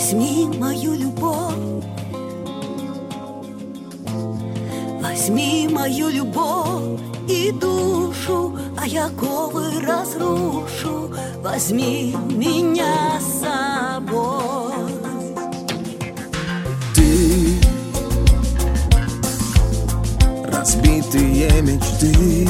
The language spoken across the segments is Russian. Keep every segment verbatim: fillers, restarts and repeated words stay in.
Возьми мою любовь, возьми мою любовь и душу, а я ковы разрушу. Возьми меня с собой. Ты, разбитые мечты,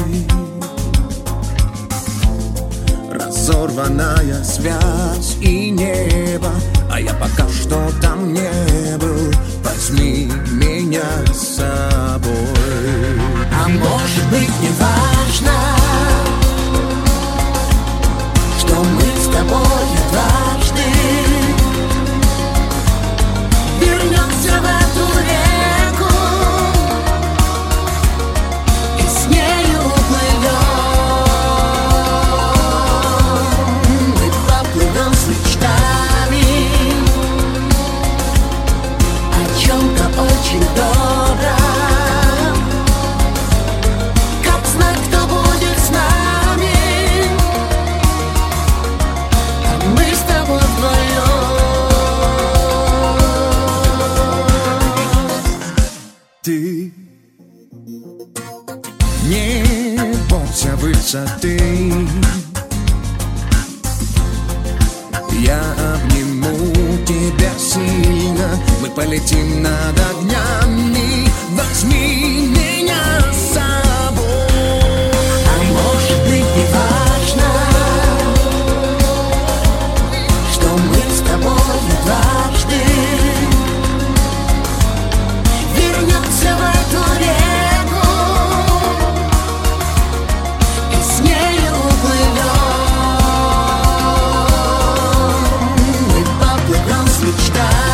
разорванная связь и небо, а я пока что там не был. Возьми меня с собой. А может быть не важно, что мы с тобой дважды вернемся в эту реку и с нею уплывем. Мы поплывем с мечтами о чем-то очень добром. Как знать, кто будет с нами, а мы с тобой вдвоем. Ты не бойся высоты, я обниму тебя сильно. Мы полетим над огнями. Возьми меня с собой. А может быть не важно, что мы с тобой дважды вернемся в эту реку и с нею уплывем. Мы поплывем с мечтами